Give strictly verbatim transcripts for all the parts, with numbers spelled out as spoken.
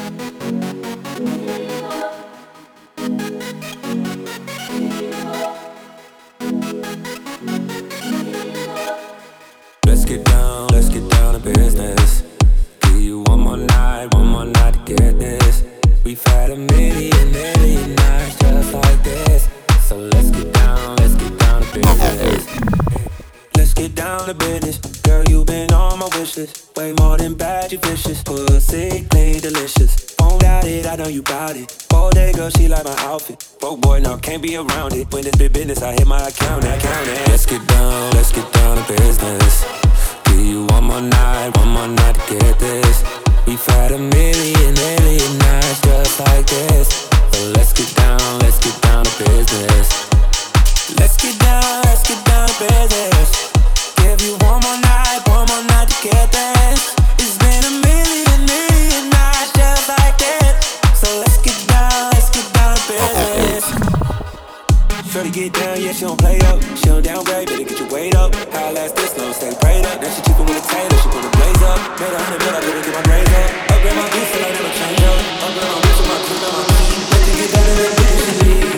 Let's get down, let's get down to business. Give you one more night, one more night to get this. We've had a million, million nights just like this. So let's get down, let's get down to business. Let's get down to business. Girl, you've been on my wish list. Way more than bad, you vicious. Pussy clean, delicious. Won't doubt it, I know you bout it. All day, girl, she like my outfit. Broke boy, now can't be around it. When it's big business, I hit my account, I count it. Let's get down, let's get down to business. Give you one more night, one more night to get this. We've had a million, million nights just like this. So let's get down, let's get down to business. Let's get down, let's get down to business. Give you one more night, one more night to get this. It's been a million, million nights just like this. So let's get down, let's get down to business. Shorty get down, yeah, she don't play up. She don't downgrade, better get your weight up. How I last this long, stay prayed up. Now she cheaper with a tailor, she put a blaze up. Made a hundred mil, I couldn't get my grades up. Upgrade my beats, so I never change up. Upgrade my beats, so my crew, my team. Let you get better than what you need.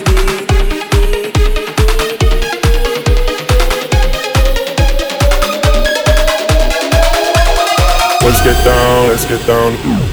Let's get down, let's get down.